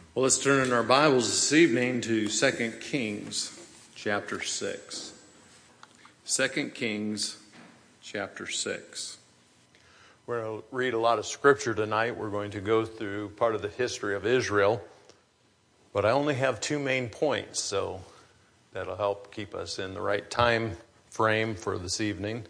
Well, let's turn in our Bibles this evening to 2 Kings chapter 6. 2 Kings chapter 6. We're going to read a lot of scripture tonight. We're going to go through part of the history of Israel. But I only have two main points, so that'll help keep us in the right time frame for this evening.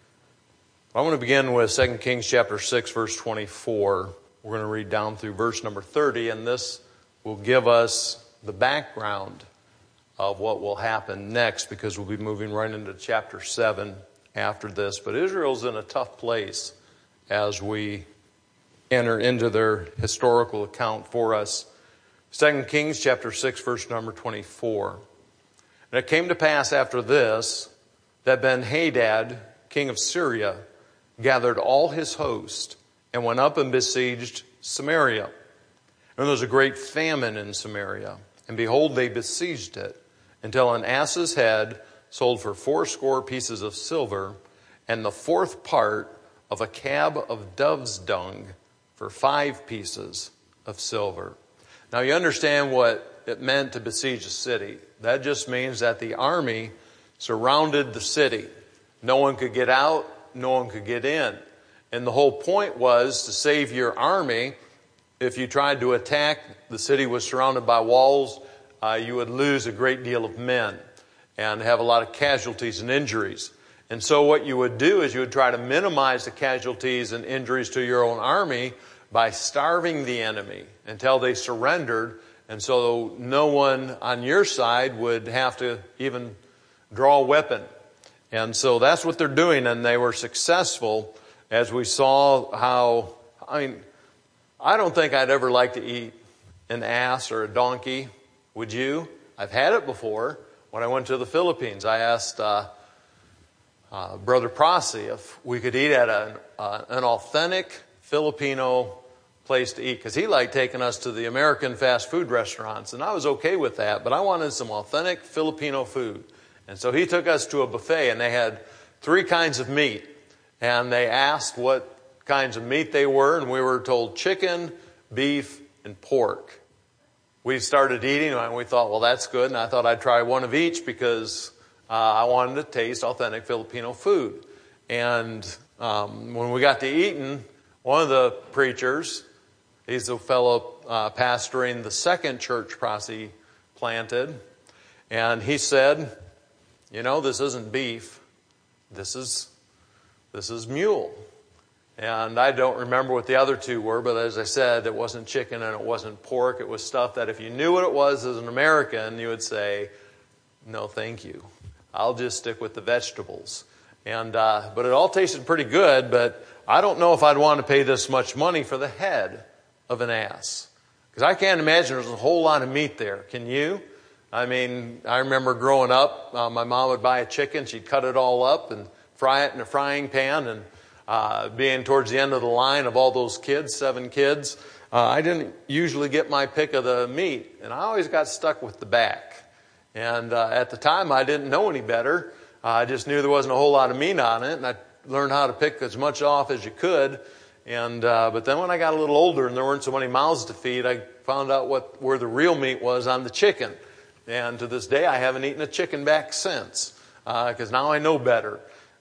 I want to begin with 2 Kings chapter 6, verse 24. We're going to read down through verse number 30, and this will give us the background of what will happen next, because we'll be moving right into chapter 7 after this. But Israel's in a tough place as we enter into their historical account for us. 2 Kings chapter 6, verse number 24. And it came to pass after this that Ben-Hadad, king of Syria, gathered all his host and went up and besieged Samaria. And there was a great famine in Samaria. And behold, they besieged it until an ass's head sold for 80 pieces of silver, and the fourth part of a cab of dove's dung for 5 pieces of silver. Now you understand what it meant to besiege a city. That just means that the army surrounded the city. No one could get out, no one could get in. And the whole point was to save your army. If you tried to attack, the city was surrounded by walls, you would lose a great deal of men and have a lot of casualties and injuries. And so what you would do is you would try to minimize the casualties and injuries to your own army by starving the enemy until they surrendered. And so no one on your side would have to even draw a weapon. And so that's what they're doing, and they were successful, as we saw how, I don't think I'd ever like to eat an ass or a donkey. Would you? I've had it before. When I went to the Philippines, I asked Brother Prossy if we could eat at an authentic Filipino place to eat, because he liked taking us to the American fast food restaurants, and I was okay with that, but I wanted some authentic Filipino food. And so he took us to a buffet, and they had 3 kinds of meat, and they asked what kinds of meat they were, and we were told chicken, beef, and pork. We started eating, and we thought, well, that's good, and I thought I'd try one of each because I wanted to taste authentic Filipino food. And when we got to eating, one of the preachers, he's a fellow pastoring the second church Prossy planted, and he said, this isn't beef, this is mule. And I don't remember what the other 2 were, but as I said, it wasn't chicken and it wasn't pork. It was stuff that if you knew what it was as an American, you would say, no, thank you. I'll just stick with the vegetables. And but it all tasted pretty good, but I don't know if I'd want to pay this much money for the head of an ass. Because I can't imagine there's a whole lot of meat there. Can you? I remember growing up, my mom would buy a chicken. She'd cut it all up and fry it in a frying pan, and being towards the end of the line of all those kids, 7 kids, I didn't usually get my pick of the meat, and I always got stuck with the back. And at the time, I didn't know any better. I just knew there wasn't a whole lot of meat on it, and I learned how to pick as much off as you could. And but then when I got a little older and there weren't so many mouths to feed, I found out where the real meat was on the chicken. And to this day, I haven't eaten a chicken back since, because now I know better.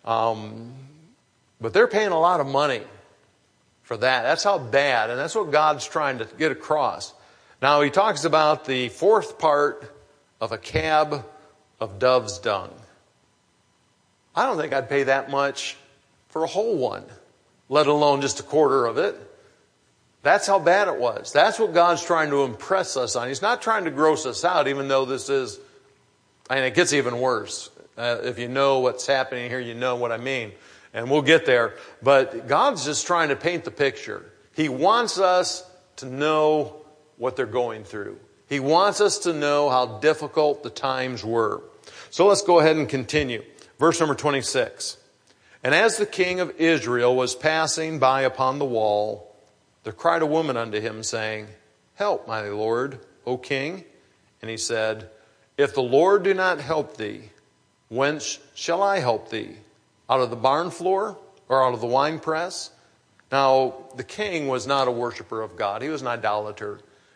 But they're paying a lot of money for that. That's how bad, and that's what God's trying to get across. Now, he talks about the fourth part of a cab of dove's dung. I don't think I'd pay that much for a whole one, let alone just a quarter of it. That's how bad it was. That's what God's trying to impress us on. He's not trying to gross us out, even though this is, it gets even worse. If you know what's happening here, you know what I mean. And we'll get there. But God's just trying to paint the picture. He wants us to know what they're going through. He wants us to know how difficult the times were. So let's go ahead and continue. Verse number 26. And as the king of Israel was passing by upon the wall, there cried a woman unto him, saying, Help, my lord, O king. And he said, If the Lord do not help thee, whence shall I help thee? Out of the barn floor or out of the winepress? Now, the king was not a worshiper of God. He was an idolater.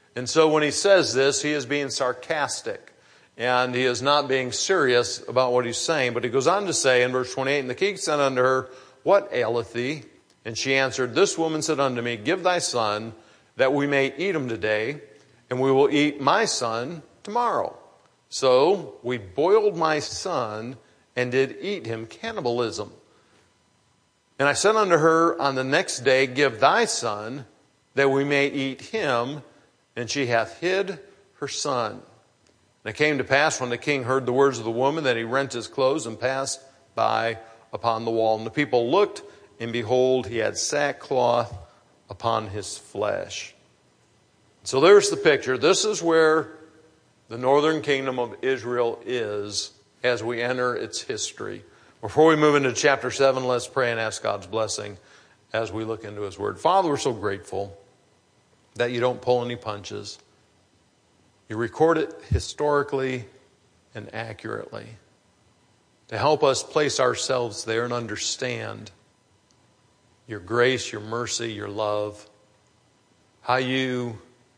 And so when he says this, he is being sarcastic. And he is not being serious about what he's saying. But he goes on to say in verse 28, And the king said unto her, What aileth thee? And she answered, This woman said unto me, Give thy son, that we may eat him today, and we will eat my son tomorrow. So we boiled my son, and did eat him. Cannibalism. And I said unto her on the next day, Give thy son, that we may eat him. And she hath hid her son. And it came to pass when the king heard the words of the woman, that he rent his clothes and passed by upon the wall. And the people looked, and behold, he had sackcloth upon his flesh. So there's the picture. This is where the northern kingdom of Israel is as we enter its history. Before we move into chapter 7, let's pray and ask God's blessing as we look into his word. Father, we're so grateful that you don't pull any punches. You record it historically and accurately to help us place ourselves there and understand your grace, your mercy, your love, how you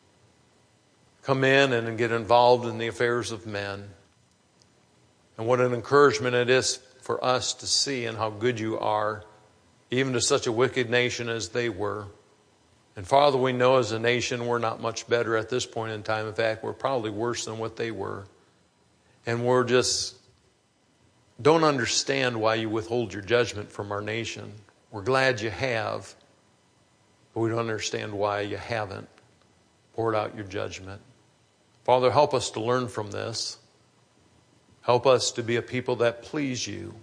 come in and get involved in the affairs of men. And what an encouragement it is for us to see and how good you are, even to such a wicked nation as they were. And Father, we know as a nation we're not much better at this point in time. In fact, we're probably worse than what they were. And we're just don't understand why you withhold your judgment from our nation. We're glad you have, but we don't understand why you haven't poured out your judgment. Father, help us to learn from this. Help us to be a people that please you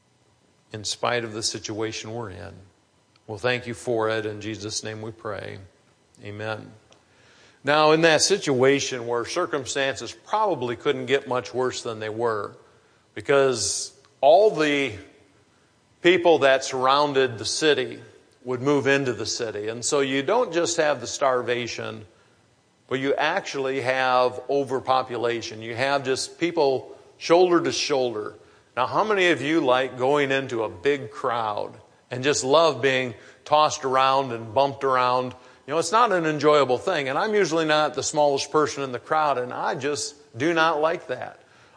in spite of the situation we're in. Well, thank you for it. In Jesus' name we pray. Amen. Now, in that situation where circumstances probably couldn't get much worse than they were, because all the people that surrounded the city would move into the city. And so you don't just have the starvation, but you actually have overpopulation. You have just people shoulder to shoulder. Now, how many of you like going into a big crowd and just love being tossed around and bumped around? You know, it's not an enjoyable thing. And I'm usually not the smallest person in the crowd, and I just do not like that.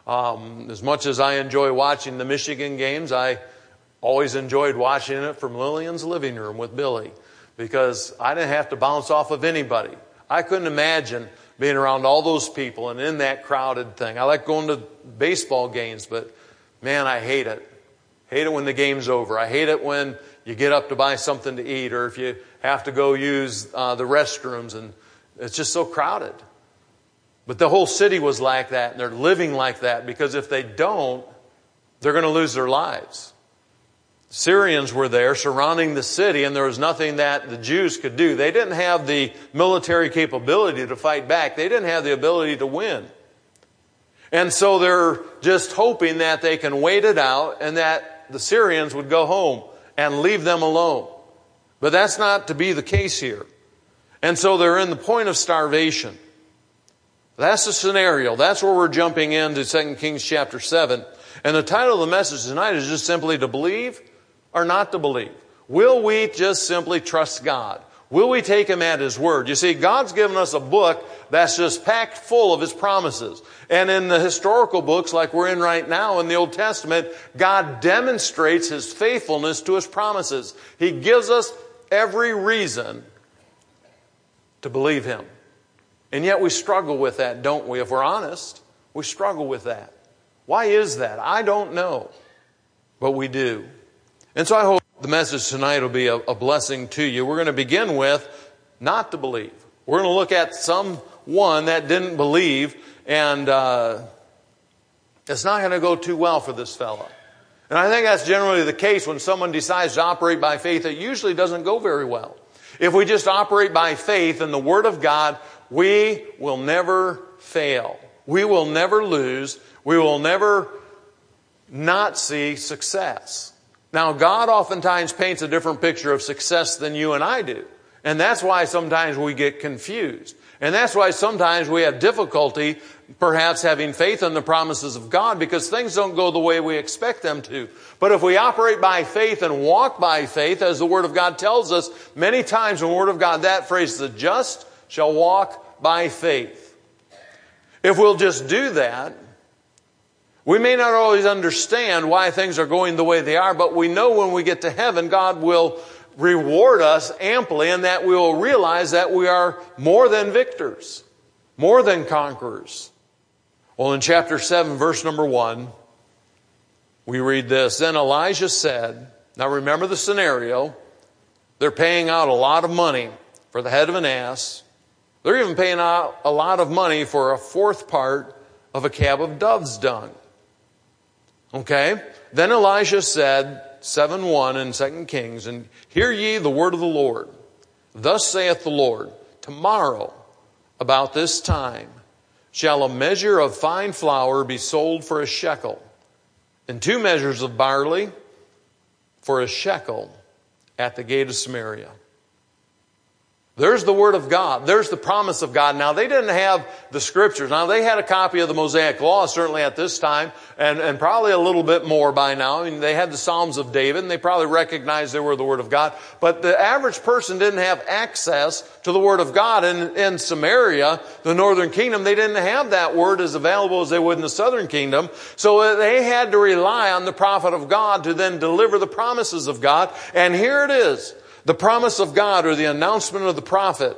As much as I enjoy watching the Michigan games, I always enjoyed watching it from Lillian's living room with Billy, because I didn't have to bounce off of anybody. I couldn't imagine being around all those people and in that crowded thing. I like going to baseball games, but man, I hate it. Hate it when the game's over. I hate it when you get up to buy something to eat, or if you have to go use the restrooms, and it's just so crowded. But the whole city was like that, and they're living like that, because if they don't, they're going to lose their lives. Syrians were there surrounding the city, and there was nothing that the Jews could do. They didn't have the military capability to fight back. They didn't have the ability to win. And so they're just hoping that they can wait it out and that the Syrians would go home and leave them alone. But that's not to be the case here. And so they're in the point of starvation. That's the scenario. That's where we're jumping into 2 Kings chapter 7. And the title of the message tonight is just simply to believe or not to believe. Will we just simply trust God? Will we take Him at His word? You see, God's given us a book that's just packed full of His promises. And in the historical books like we're in right now in the Old Testament, God demonstrates His faithfulness to His promises. He gives us every reason to believe Him. And yet we struggle with that, don't we? If we're honest, we struggle with that. Why is that? I don't know. But we do. And so I hope the message tonight will be a blessing to you. We're going to begin with not to believe. We're going to look at someone that didn't believe, and it's not going to go too well for this fella. And I think that's generally the case when someone decides to operate by faith. It usually doesn't go very well. If we just operate by faith in the Word of God, we will never fail. We will never lose. We will never not see success. Now, God oftentimes paints a different picture of success than you and I do. And that's why sometimes we get confused. And that's why sometimes we have difficulty perhaps having faith in the promises of God, because things don't go the way we expect them to. But if we operate by faith and walk by faith, as the Word of God tells us many times in the Word of God, that phrase, the just shall walk by faith. If we'll just do that, we may not always understand why things are going the way they are, but we know when we get to heaven, God will reward us amply, and that we will realize that we are more than victors, more than conquerors. Well, in chapter 7, verse number 1, we read this. Then Elijah said, now remember the scenario. They're paying out a lot of money for the head of an ass. They're even paying out a lot of money for a fourth part of a cab of dove's dung. Okay? Then Elijah said, 7:1 in 2 Kings, and hear ye the word of the Lord. Thus saith the Lord, tomorrow about this time shall a measure of fine flour be sold for a shekel, and 2 measures of barley for a shekel at the gate of Samaria. There's the word of God. There's the promise of God. Now, they didn't have the scriptures. Now, they had a copy of the Mosaic Law, certainly at this time, and probably a little bit more by now. I mean, they had the Psalms of David, and they probably recognized they were the word of God. But the average person didn't have access to the word of God. In Samaria, the northern kingdom, they didn't have that word as available as they would in the southern kingdom. So they had to rely on the prophet of God to then deliver the promises of God. And here it is. The promise of God, or the announcement of the prophet.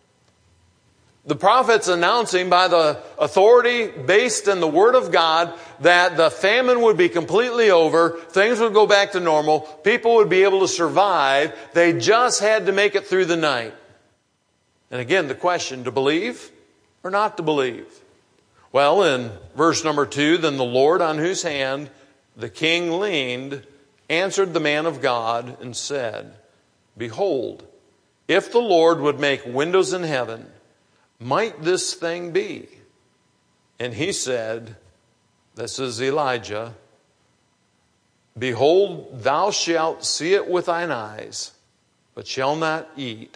The prophet's announcing by the authority based in the word of God that the famine would be completely over, things would go back to normal, people would be able to survive, they just had to make it through the night. And again, the question, to believe or not to believe? Well, in verse number 2, then the Lord on whose hand the king leaned answered the man of God and said, behold, if the Lord would make windows in heaven, might this thing be? And he said, this is Elijah, behold, thou shalt see it with thine eyes, but shall not eat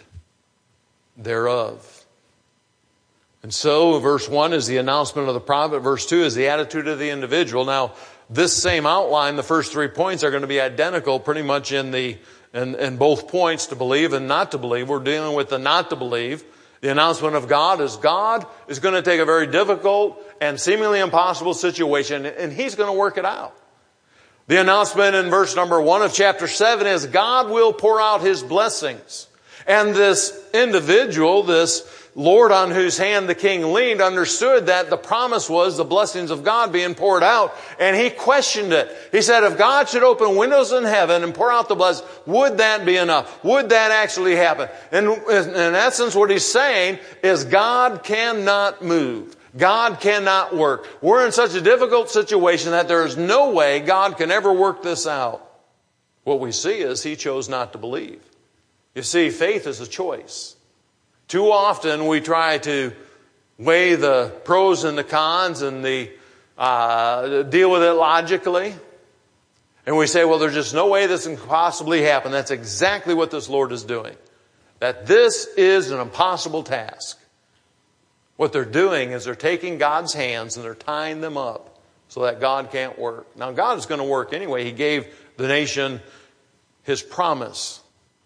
thereof. And so, verse 1 is the announcement of the prophet. Verse 2 is the attitude of the individual. Now, this same outline, the first 3 points are going to be identical pretty much in both points, to believe and not to believe. We're dealing with the not to believe. The announcement of God is going to take a very difficult and seemingly impossible situation, and He's going to work it out. The announcement in verse number 1 of chapter 7 is God will pour out His blessings. And this individual, this Lord on whose hand the king leaned, understood that the promise was the blessings of God being poured out, and he questioned it. He said, if God should open windows in heaven and pour out the blessings, would that be enough? Would that actually happen? And in essence, what he's saying is God cannot move. God cannot work. We're in such a difficult situation that there is no way God can ever work this out. What we see is he chose not to believe. You see, faith is a choice. Too often we try to weigh the pros and the cons and deal with it logically. And we say, well, there's just no way this can possibly happen. That's exactly what this Lord is doing. That this is an impossible task. What they're doing is they're taking God's hands and they're tying them up so that God can't work. Now, God is going to work anyway. He gave the nation His promise.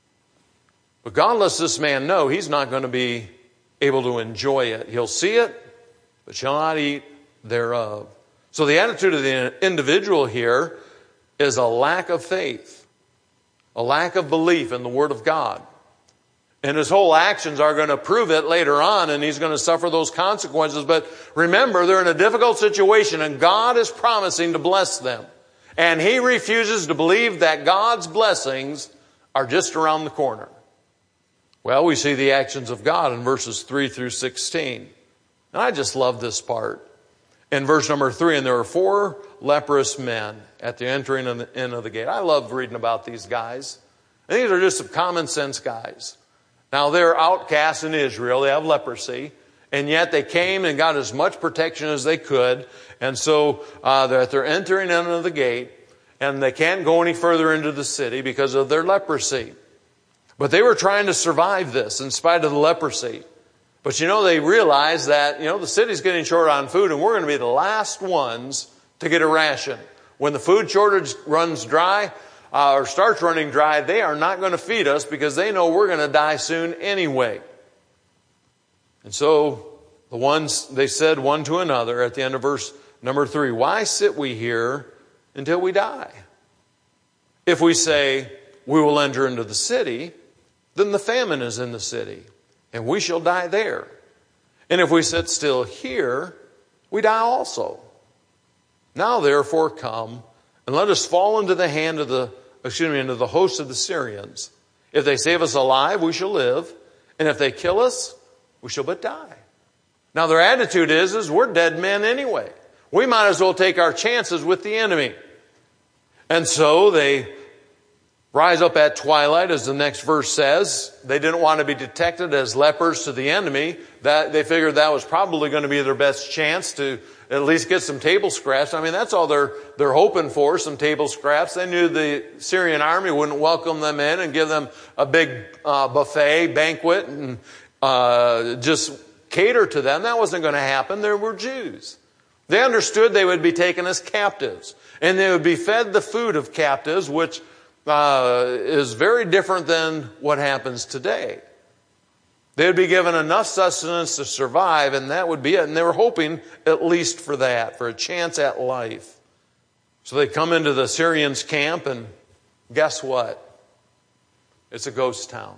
But God lets this man know he's not going to be able to enjoy it. He'll see it, but shall not eat thereof. So the attitude of the individual here is a lack of faith, a lack of belief in the Word of God. And his whole actions are going to prove it later on, and he's going to suffer those consequences. But remember, they're in a difficult situation, and God is promising to bless them. And he refuses to believe that God's blessings are just around the corner. Well, we see the actions of God in verses 3 through 16. And I just love this part. In verse number 3, and there were 4 leprous men at the entering in of the gate. I love reading about these guys. And these are just some common sense guys. Now, they're outcasts in Israel. They have leprosy. And yet they came and got as much protection as they could. And so they're entering in of the gate. And they can't go any further into the city because of their leprosy. But they were trying to survive this in spite of the leprosy. But they realized that, the city's getting short on food and we're going to be the last ones to get a ration. When the food shortage runs dry, or starts running dry, they are not going to feed us because they know we're going to die soon anyway. And so they said one to another at the end of verse number 3, why sit we here until we die? If we say we will enter into the city, then the famine is in the city, and we shall die there. And if we sit still here, we die also. Now therefore come, and let us fall into the hand of into the host of the Syrians. If they save us alive, we shall live, and if they kill us, we shall but die. Now their attitude is we're dead men anyway. We might as well take our chances with the enemy. And so they rise up at twilight, as the next verse says. They didn't want to be detected as lepers to the enemy. That they figured that was probably going to be their best chance to at least get some table scraps. I mean, that's all they're hoping for, some table scraps. They knew the Syrian army wouldn't welcome them in and give them a big buffet, banquet, and just cater to them. That wasn't going to happen. They were Jews. They understood they would be taken as captives, and they would be fed the food of captives, which is very different than what happens today. They would be given enough sustenance to survive, and that would be it. And they were hoping at least for that, for a chance at life. So they come into the Syrians' camp, and guess what? It's a ghost town.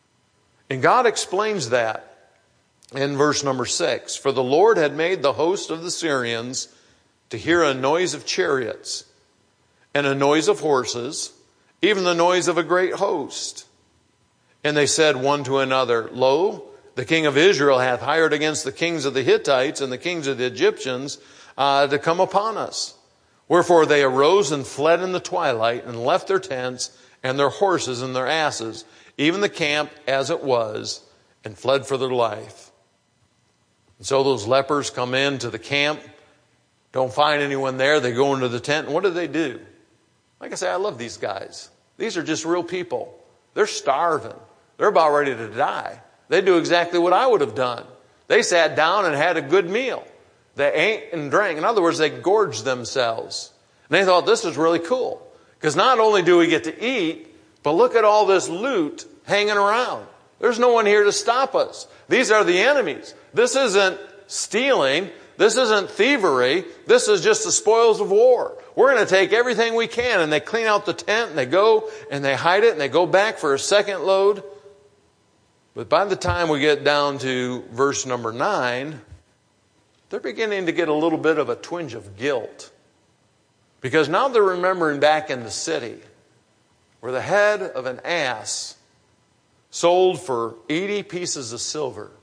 And God explains that in verse number 6. For the Lord had made the host of the Syrians to hear a noise of chariots and a noise of horses, even the noise of a great host. And they said one to another, Lo, the king of Israel hath hired against the kings of the Hittites and the kings of the Egyptians to come upon us. Wherefore they arose and fled in the twilight and left their tents and their horses and their asses, even the camp as it was, and fled for their life. And so those lepers come into the camp, don't find anyone there. They go into the tent, and what do? Like I say, I love these guys. These are just real people. They're starving. They're about ready to die. They do exactly what I would have done. They sat down and had a good meal. They ate and drank. In other words, they gorged themselves. And they thought this is really cool. Because not only do we get to eat, but look at all this loot hanging around. There's no one here to stop us. These are the enemies. This isn't stealing. This isn't thievery. This is just the spoils of war. We're going to take everything we can. And they clean out the tent, and they go and they hide it, and they go back for a second load. But by the time we get down to verse number 9, they're beginning to get a little bit of a twinge of guilt. Because now they're remembering back in the city where the head of an ass sold for 80 pieces of silver.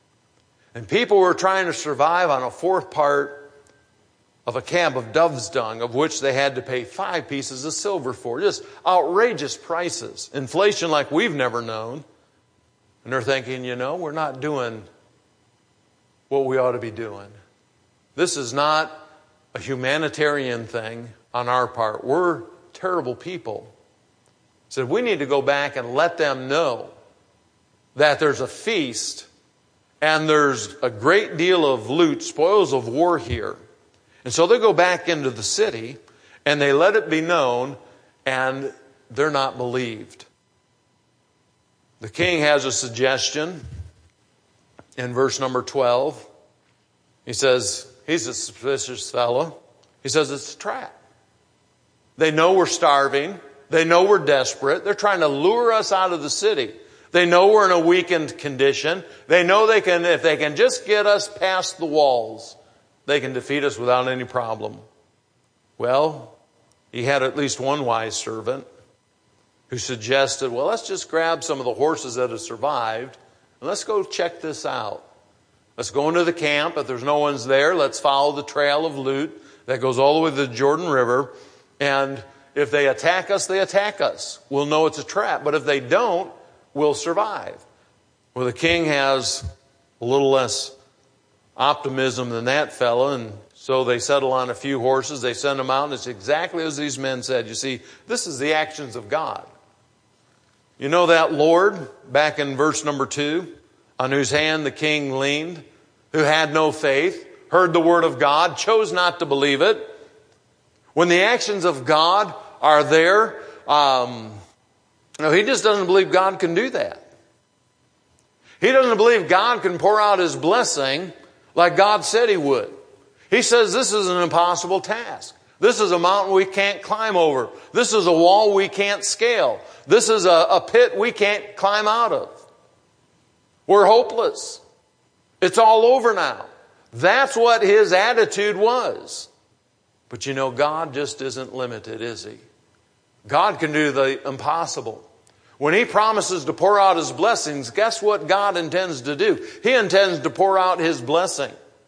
And people were trying to survive on a fourth part of a cab of dove's dung, of which they had to pay 5 pieces of silver for. Just outrageous prices. Inflation like we've never known. And they're thinking, we're not doing what we ought to be doing. This is not a humanitarian thing on our part. We're terrible people. So we need to go back and let them know that there's a feast and there's a great deal of loot, spoils of war here. And so they go back into the city and they let it be known, and they're not believed. The king has a suggestion in verse number 12. He says, he's a suspicious fellow. He says it's a trap. They know we're starving. They know we're desperate. They're trying to lure us out of the city. They know we're in a weakened condition. They know if they can just get us past the walls, they can defeat us without any problem. Well, he had at least one wise servant who suggested, well, let's just grab some of the horses that have survived and let's go check this out. Let's go into the camp. If there's no one's there, let's follow the trail of loot that goes all the way to the Jordan River. And if they attack us, they attack us. We'll know it's a trap. But if they don't, we'll survive. Well, the king has a little less optimism than that fellow, and so they settle on a few horses. They send them out, and it's exactly as these men said. You see, this is the actions of God. You know that Lord, back in verse number 2, on whose hand the king leaned, who had no faith, heard the word of God, chose not to believe it. When the actions of God are there, he just doesn't believe God can do that. He doesn't believe God can pour out His blessing like God said He would. He says this is an impossible task. This is a mountain we can't climb over. This is a wall we can't scale. This is a pit we can't climb out of. We're hopeless. It's all over now. That's what his attitude was. But you know, God just isn't limited, is He? God can do the impossible. When He promises to pour out His blessings, guess what God intends to do? He intends to pour out His blessing.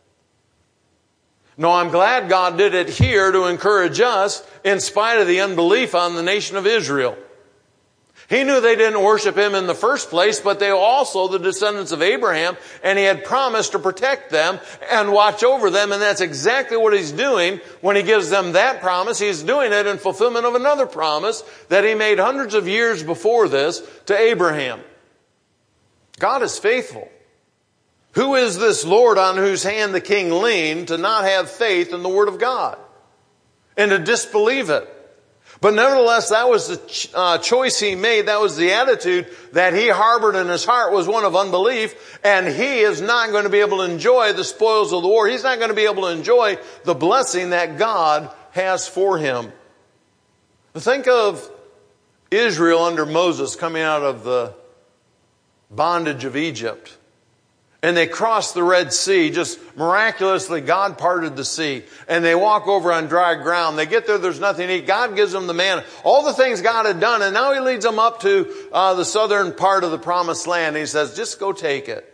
No, I'm glad God did it here to encourage us in spite of the unbelief on the nation of Israel. He knew they didn't worship Him in the first place, but they were also the descendants of Abraham, and He had promised to protect them and watch over them, and that's exactly what He's doing when He gives them that promise. He's doing it in fulfillment of another promise that He made hundreds of years before this to Abraham. God is faithful. Who is this Lord on whose hand the king leaned to not have faith in the Word of God and to disbelieve it? But nevertheless, that was the choice he made. That was the attitude that he harbored in his heart, was one of unbelief. And he is not going to be able to enjoy the spoils of the war. He's not going to be able to enjoy the blessing that God has for him. Think of Israel under Moses coming out of the bondage of Egypt. And they crossed the Red Sea. Just miraculously, God parted the sea. And they walk over on dry ground. They get there, there's nothing to eat. God gives them the manna. All the things God had done. And now He leads them up to the southern part of the promised land. And He says, just go take it.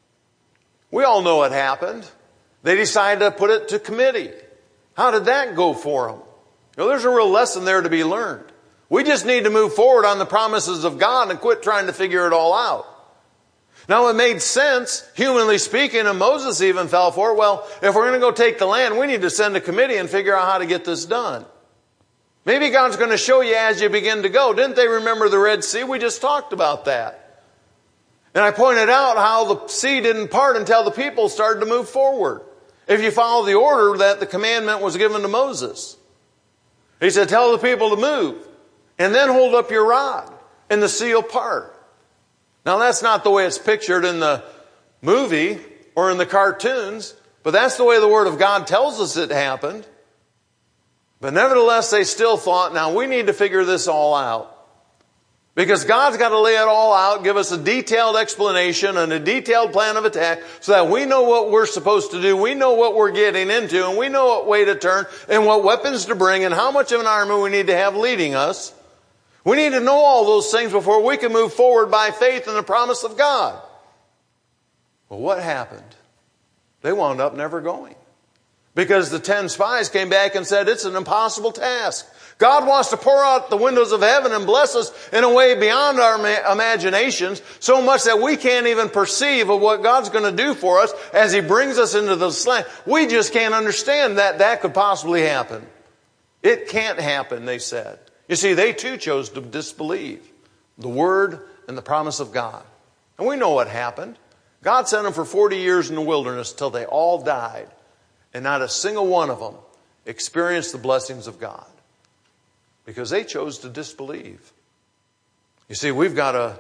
We all know what happened. They decided to put it to committee. How did that go for them? You know, there's a real lesson there to be learned. We just need to move forward on the promises of God and quit trying to figure it all out. Now it made sense, humanly speaking, and Moses even fell for it. Well, if we're going to go take the land, we need to send a committee and figure out how to get this done. Maybe God's going to show you as you begin to go. Didn't they remember the Red Sea? We just talked about that. And I pointed out how the sea didn't part until the people started to move forward. If you follow the order that the commandment was given to Moses. He said, tell the people to move and then hold up your rod and the sea will part. Now that's not the way it's pictured in the movie or in the cartoons, but that's the way the Word of God tells us it happened. But nevertheless, they still thought, now we need to figure this all out. Because God's got to lay it all out, give us a detailed explanation and a detailed plan of attack so that we know what we're supposed to do, we know what we're getting into, and we know what way to turn and what weapons to bring and how much of an army we need to have leading us. We need to know all those things before we can move forward by faith in the promise of God. Well, what happened? They wound up never going. Because the 10 spies came back and said, it's an impossible task. God wants to pour out the windows of heaven and bless us in a way beyond our imaginations, so much that we can't even perceive of what God's going to do for us as He brings us into this land. We just can't understand that that could possibly happen. It can't happen, they said. You see, they too chose to disbelieve the Word and the promise of God. And we know what happened. God sent them for 40 years in the wilderness till they all died. And not a single one of them experienced the blessings of God. Because they chose to disbelieve. You see, we've got to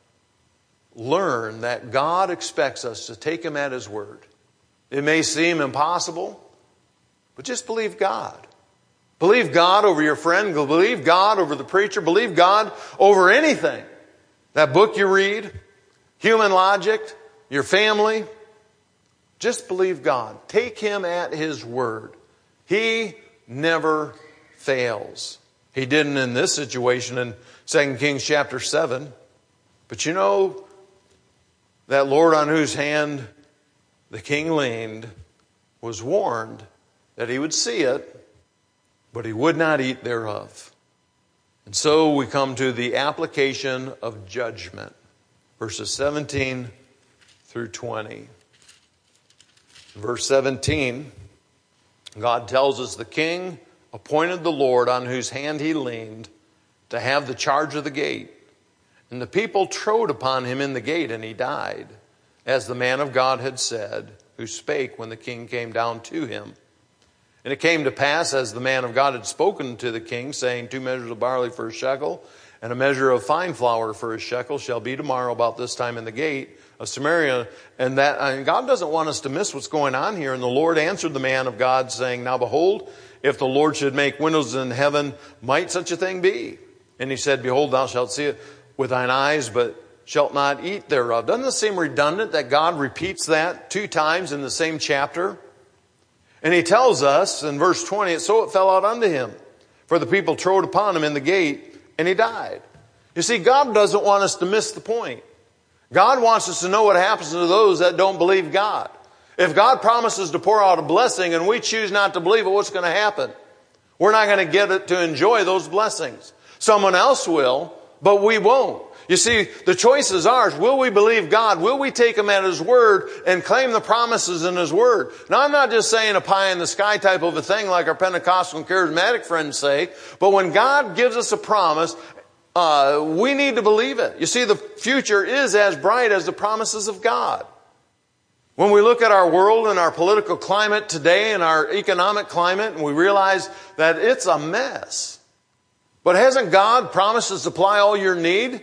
learn that God expects us to take Him at His word. It may seem impossible, but just believe God. Believe God over your friend. Believe God over the preacher. Believe God over anything. That book you read, human logic, your family. Just believe God. Take Him at His word. He never fails. He didn't in this situation in 2 Kings chapter 7. But you know, that Lord on whose hand the king leaned was warned that he would see it, but he would not eat thereof. And so we come to the application of judgment. Verses 17 through 20. Verse 17, God tells us the king appointed the Lord on whose hand he leaned to have the charge of the gate. And the people trode upon him in the gate, and he died, as the man of God had said, who spake when the king came down to him. And it came to pass, as the man of God had spoken to the king, saying, 2 measures of barley for a shekel, and a measure of fine flour for a shekel shall be tomorrow about this time in the gate Samaria. And God doesn't want us to miss what's going on here. And the Lord answered the man of God, saying, now behold, if the Lord should make windows in heaven, might such a thing be? And he said, behold, thou shalt see it with thine eyes, but shalt not eat thereof. Doesn't this seem redundant that God repeats that 2 times in the same chapter? And he tells us in verse 20, so it fell out unto him, for the people trode upon him in the gate, and he died. You see, God doesn't want us to miss the point. God wants us to know what happens to those that don't believe God. If God promises to pour out a blessing and we choose not to believe it, what's going to happen? We're not going to get it to enjoy those blessings. Someone else will, but we won't. You see, the choice is ours. Will we believe God? Will we take Him at His word and claim the promises in His word? Now, I'm not just saying a pie in the sky type of a thing like our Pentecostal and charismatic friends say, but when God gives us a promise, we need to believe it. You see, the future is as bright as the promises of God. When we look at our world and our political climate today and our economic climate, and we realize that it's a mess. But hasn't God promised to supply all your need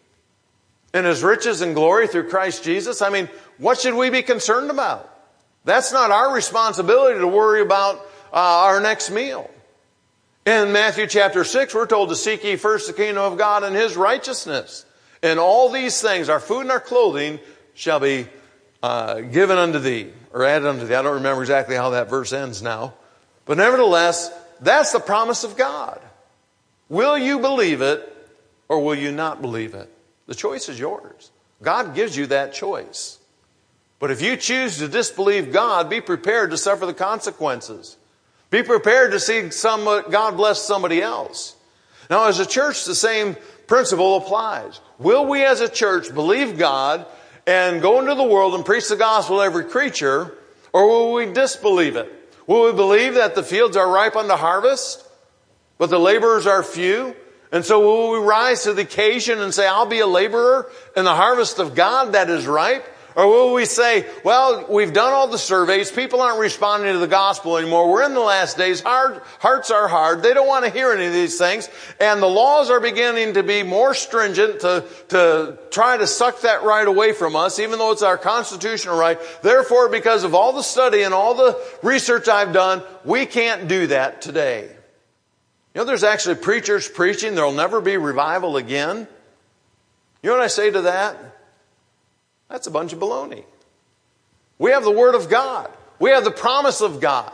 in His riches and glory through Christ Jesus? I mean, what should we be concerned about? That's not our responsibility to worry about our next meal. In Matthew chapter 6, we're told to seek ye first the kingdom of God and His righteousness. And all these things, our food and our clothing, shall be given unto thee, or added unto thee. I don't remember exactly how that verse ends now. But nevertheless, that's the promise of God. Will you believe it, or will you not believe it? The choice is yours. God gives you that choice. But if you choose to disbelieve God, be prepared to suffer the consequences. Be prepared to see God bless somebody else. Now, as a church, the same principle applies. Will we as a church believe God and go into the world and preach the gospel to every creature, or will we disbelieve it? Will we believe that the fields are ripe unto harvest, but the laborers are few? And so will we rise to the occasion and say, I'll be a laborer in the harvest of God that is ripe? Or will we say, well, we've done all the surveys. People aren't responding to the gospel anymore. We're in the last days. Hearts are hard. They don't want to hear any of these things. And the laws are beginning to be more stringent to try to suck that right away from us, even though it's our constitutional right. Therefore, because of all the study and all the research I've done, we can't do that today. You know, there's actually preachers preaching there'll never be revival again. You know what I say to that? That's a bunch of baloney. We have the Word of God. We have the promise of God.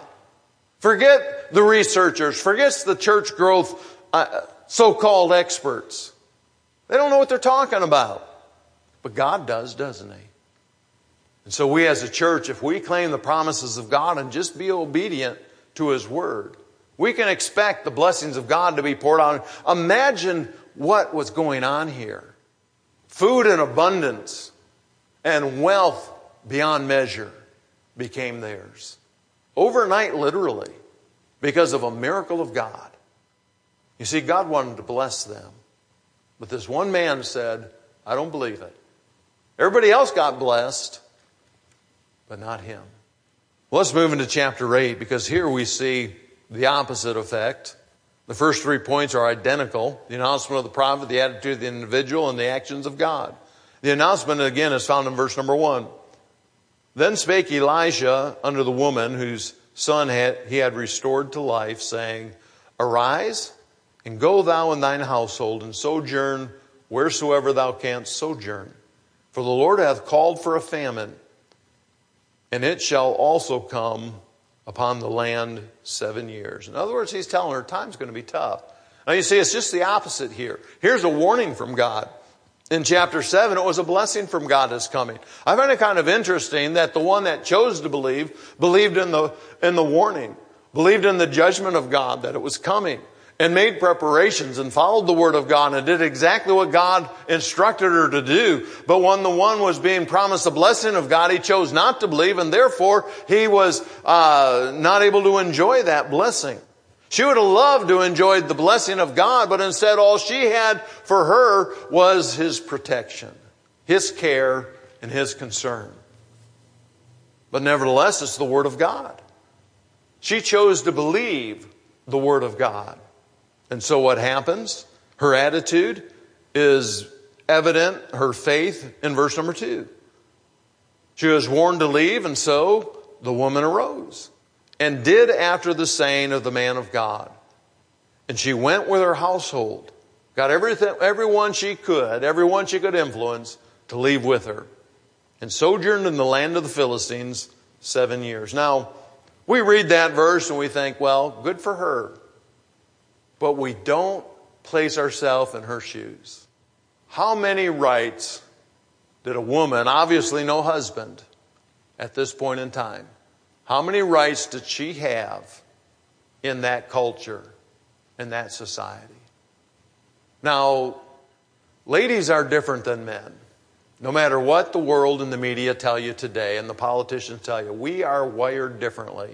Forget the researchers. Forget the church growth so-called experts. They don't know what they're talking about. But God does, doesn't He? And so we as a church, if we claim the promises of God and just be obedient to His Word, we can expect the blessings of God to be poured out. Imagine what was going on here. Food in abundance and wealth beyond measure became theirs. Overnight, literally, because of a miracle of God. You see, God wanted to bless them. But this one man said, I don't believe it. Everybody else got blessed, but not him. Well, let's move into chapter 8, because here we see the opposite effect. The first 3 points are identical. The announcement of the prophet, the attitude of the individual, and the actions of God. The announcement, again, is found in verse number 1. Then spake Elijah unto the woman whose son he had restored to life, saying, Arise, and go thou and thine household, and sojourn wheresoever thou canst sojourn. For the Lord hath called for a famine, and it shall also come upon the land 7 years. In other words, he's telling her time's going to be tough. Now you see, it's just the opposite here. Here's a warning from God. In chapter 7, it was a blessing from God that's coming. I find it kind of interesting that the one that chose to believe, believed in the warning, believed in the judgment of God, that it was coming, and made preparations and followed the word of God and did exactly what God instructed her to do. But when the one was being promised the blessing of God, he chose not to believe, and therefore he was not able to enjoy that blessing. She would have loved to enjoy the blessing of God, but instead all she had for her was His protection, His care, and His concern. But nevertheless, it's the Word of God. She chose to believe the Word of God. And so what happens? Her attitude is evident, her faith, in verse number 2. She was warned to leave, and so the woman arose and did after the saying of the man of God. And she went with her household, got everyone she could influence to leave with her, and sojourned in the land of the Philistines 7 years. Now, we read that verse and we think, well, good for her. But we don't place ourselves in her shoes. How many rights did a woman, obviously no husband at this point in time, how many rights did she have in that culture, in that society? Now, ladies are different than men. No matter what the world and the media tell you today and the politicians tell you, we are wired differently.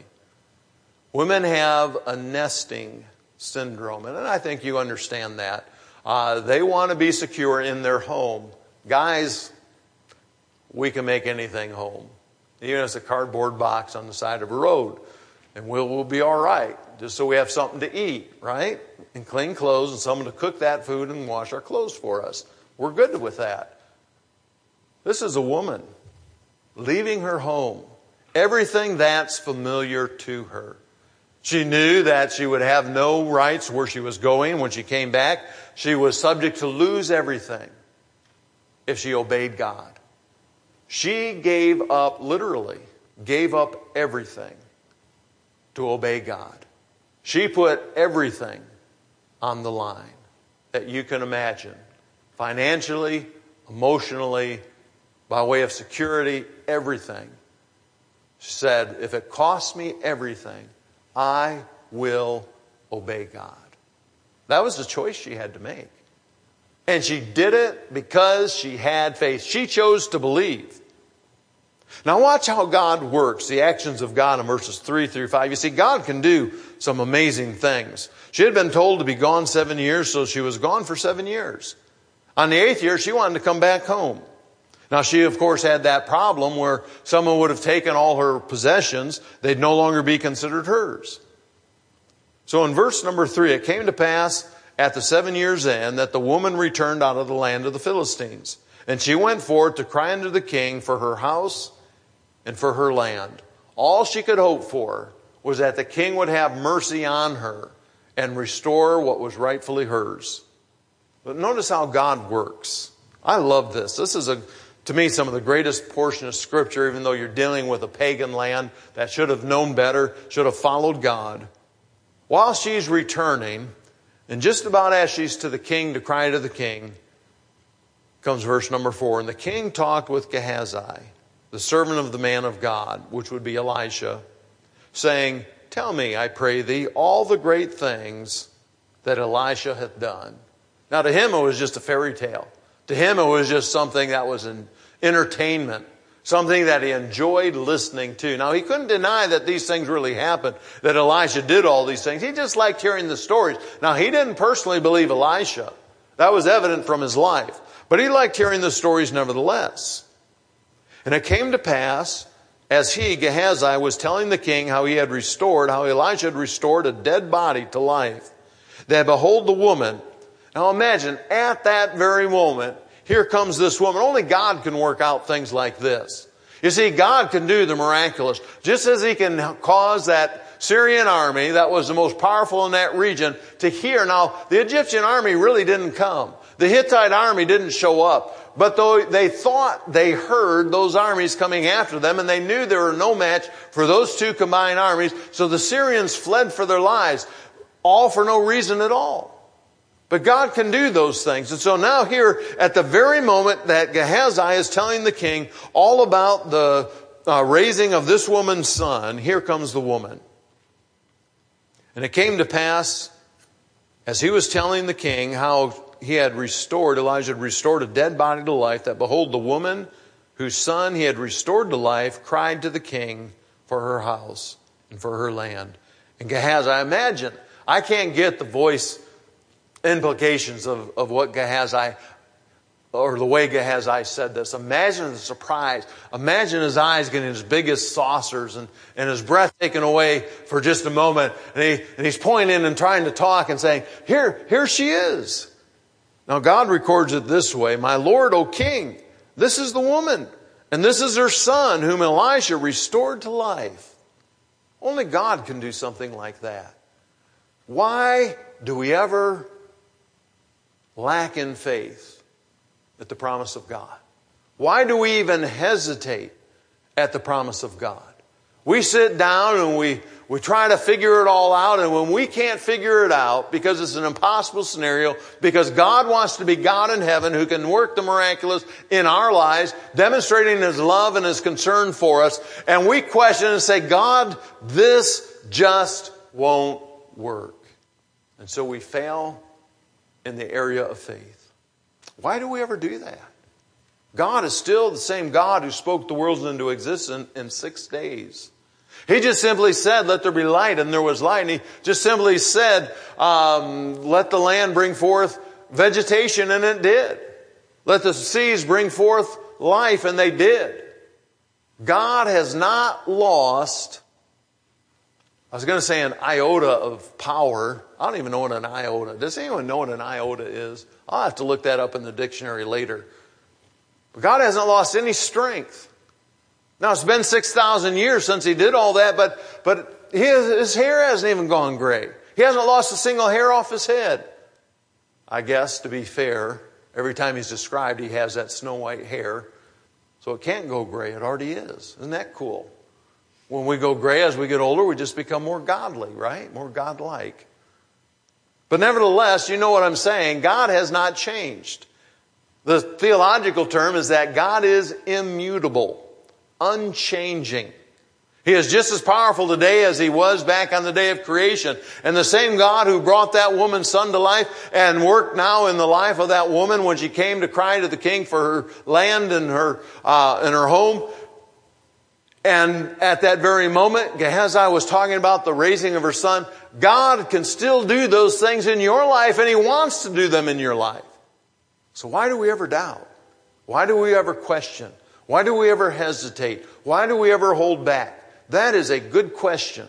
Women have a nesting syndrome, and I think you understand that. They want to be secure in their home. Guys, we can make anything home. Even if it's a cardboard box on the side of a road. And we'll be all right. Just so we have something to eat, right? And clean clothes and someone to cook that food and wash our clothes for us. We're good with that. This is a woman leaving her home. Everything that's familiar to her. She knew that she would have no rights where she was going. When she came back, she was subject to lose everything if she obeyed God. She gave up, literally, gave up everything to obey God. She put everything on the line that you can imagine. Financially, emotionally, by way of security, everything. She said, if it costs me everything, I will obey God. That was the choice she had to make. And she did it because she had faith. She chose to believe. Now watch how God works, the actions of God in verses 3 through 5. You see, God can do some amazing things. She had been told to be gone 7 years, so she was gone for 7 years. On the 8th year, she wanted to come back home. Now she, of course, had that problem where someone would have taken all her possessions. They'd no longer be considered hers. So in verse number 3, it came to pass at the 7 years' end that the woman returned out of the land of the Philistines. And she went forth to cry unto the king for her house and for her land. All she could hope for was that the king would have mercy on her and restore what was rightfully hers. But notice how God works. I love this. This is, to me, some of the greatest portion of Scripture, even though you're dealing with a pagan land that should have known better, should have followed God. While she's returning, and just about as she's to the king to cry to the king, comes verse number 4. And the king talked with Gehazi, the servant of the man of God, which would be Elisha, saying, tell me, I pray thee, all the great things that Elisha hath done. Now to him it was just a fairy tale. To him it was just something that was an entertainment. Something that he enjoyed listening to. Now he couldn't deny that these things really happened. That Elisha did all these things. He just liked hearing the stories. Now he didn't personally believe Elisha. That was evident from his life. But he liked hearing the stories nevertheless. And it came to pass, as he, Gehazi, was telling the king how Elisha had restored a dead body to life, that behold the woman. Now imagine, at that very moment, here comes this woman. Only God can work out things like this. You see, God can do the miraculous. Just as He can cause that Syrian army that was the most powerful in that region to hear. Now, the Egyptian army really didn't come. The Hittite army didn't show up. But though they thought they heard those armies coming after them, and they knew there were no match for those two combined armies, so the Syrians fled for their lives, all for no reason at all. But God can do those things. And so now here, at the very moment that Gehazi is telling the king all about the raising of this woman's son, here comes the woman. And it came to pass, as he was telling the king how Elijah had restored a dead body to life, that behold, the woman whose son he had restored to life cried to the king for her house and for her land. And Gehazi, I imagine, I can't get the voice implications of what Gehazi, or the way Gehazi said this. Imagine the surprise. Imagine his eyes getting as big as saucers and his breath taken away for just a moment. And he's pointing and trying to talk and saying, here she is. Now God records it this way. My Lord, O King, this is the woman. And this is her son, whom Elisha restored to life. Only God can do something like that. Why do we ever lack in faith at the promise of God? Why do we even hesitate at the promise of God? We sit down and we try to figure it all out, and when we can't figure it out because it's an impossible scenario, because God wants to be God in heaven who can work the miraculous in our lives, demonstrating His love and His concern for us, and we question and say, God, this just won't work. And so we fail in the area of faith. Why do we ever do that? God is still the same God who spoke the worlds into existence in 6 days. He just simply said, let there be light, and there was light. And He just simply said, let the land bring forth vegetation, and it did. Let the seas bring forth life, and they did. God has not lost, I was going to say an iota of power. I don't even know what an iota. Does anyone know what an iota is? I'll have to look that up in the dictionary later. But God hasn't lost any strength. Now, it's been 6,000 years since He did all that, but his hair hasn't even gone gray. He hasn't lost a single hair off His head. I guess, to be fair, every time He's described, He has that snow white hair. So it can't go gray. It already is. Isn't that cool? When we go gray, as we get older, we just become more godly, right? More godlike. But nevertheless, you know what I'm saying. God has not changed. The theological term is that God is immutable. Unchanging. He is just as powerful today as He was back on the day of creation. And the same God who brought that woman's son to life and worked now in the life of that woman when she came to cry to the king for her land and her home. And at that very moment, Gehazi was talking about the raising of her son. God can still do those things in your life, and He wants to do them in your life. So why do we ever doubt? Why do we ever question? Why do we ever hesitate? Why do we ever hold back? That is a good question.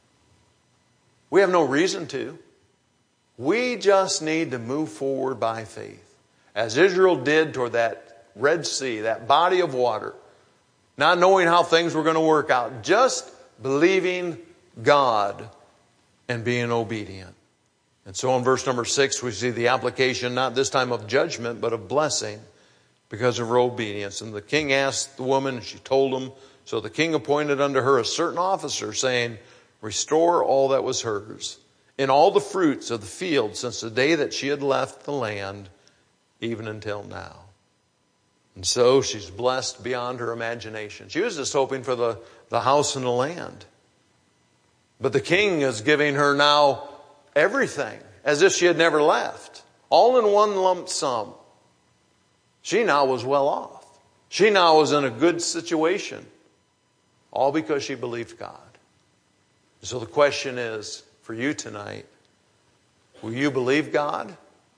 We have no reason to. We just need to move forward by faith. As Israel did toward that Red Sea, that body of water, not knowing how things were going to work out, just believing God and being obedient. And so in verse number 6, we see the application, not this time of judgment, but of blessing, because of her obedience. And the king asked the woman, and she told him. So the king appointed unto her a certain officer, saying, restore all that was hers, in all the fruits of the field, since the day that she had left the land, even until now. And so she's blessed beyond her imagination. She was just hoping for the house and the land. But the king is giving her now everything, as if she had never left, all in one lump sum. She now was well off. She now was in a good situation. All because she believed God. So the question is, for you tonight, will you believe God?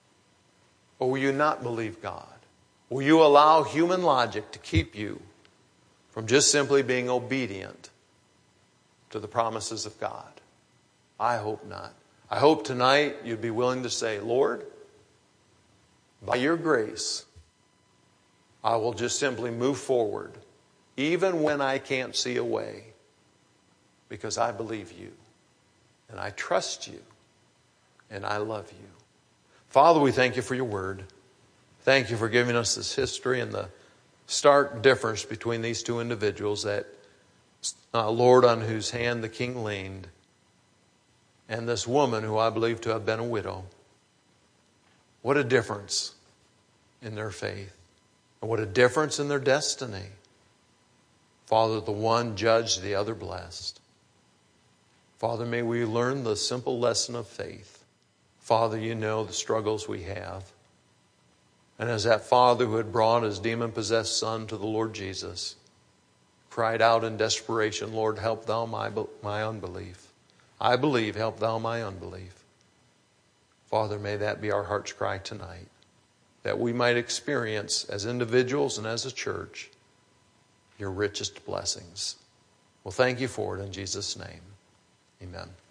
Or will you not believe God? Will you allow human logic to keep you from just simply being obedient to the promises of God? I hope not. I hope tonight you'd be willing to say, Lord, by your grace, I will just simply move forward, even when I can't see a way, because I believe you, and I trust you, and I love you. Father, we thank you for your word. Thank you for giving us this history and the stark difference between these two individuals, that Lord, on whose hand the king leaned, and this woman who I believe to have been a widow. What a difference in their faith. And what a difference in their destiny. Father, the one judged, the other blessed. Father, may we learn the simple lesson of faith. Father, you know the struggles we have. And as that father who had brought his demon-possessed son to the Lord Jesus cried out in desperation, Lord, help thou my unbelief. I believe, help thou my unbelief. Father, may that be our heart's cry tonight, that we might experience as individuals and as a church your richest blessings. Well, thank you for it in Jesus' name. Amen.